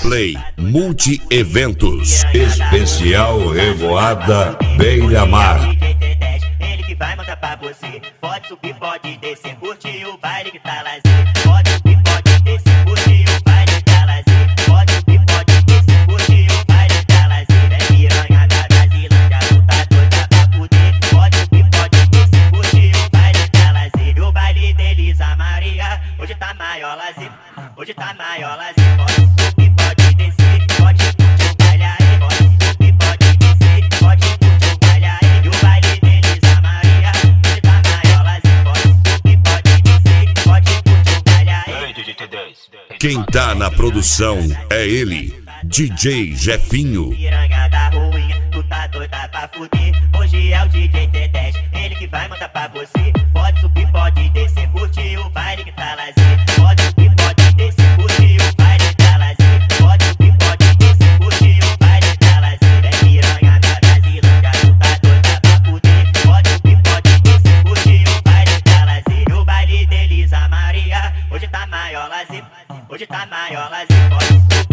Play Multi-Eventos. Especial Revoada Beira-Mar. Ele que vai mandar pra você. Pode subir, pode descer, curte o baile que tá lazer. Pode subir, pode descer, curte o baile que tá lazer. Pode subir, pode descer, curte o baile que tá lazer. É piranha da Brasilândia, tu tá doida pra fuder. Pode subir, pode descer, curte o baile que tá lazer. E o baile de Elisa Maria, hoje tá maior lazer. Hoje tá maior lazer. Pode subir, pode descer, pode curtir o baile aí. Pode subir, pode descer, pode curtir o baile aí. E o baile de Elisa Maria, hoje tá maior lazer. Pode subir, pode descer, pode curtir o baile aí. Quem tá na produção é ele, DJ Jefinho. Piranha da ruinha, tu tá doida pra fuder. Hoje é o DJ T10, ele que vai mandar pra você. Pode subir, pode descer, curte o baile que tá lazer. Pode subir, pode descer, curte o baile que tá lazer. Pode subir, pode descer, curte o baile que tá lazer. É piranha da Brasilândia, tu tá doida pra fuder. Pode subir, pode descer, curte o baile que tá lazer. E o baile de Elisa Maria, hoje tá maior lazer. Hoje tá maior lazer. Pode subir,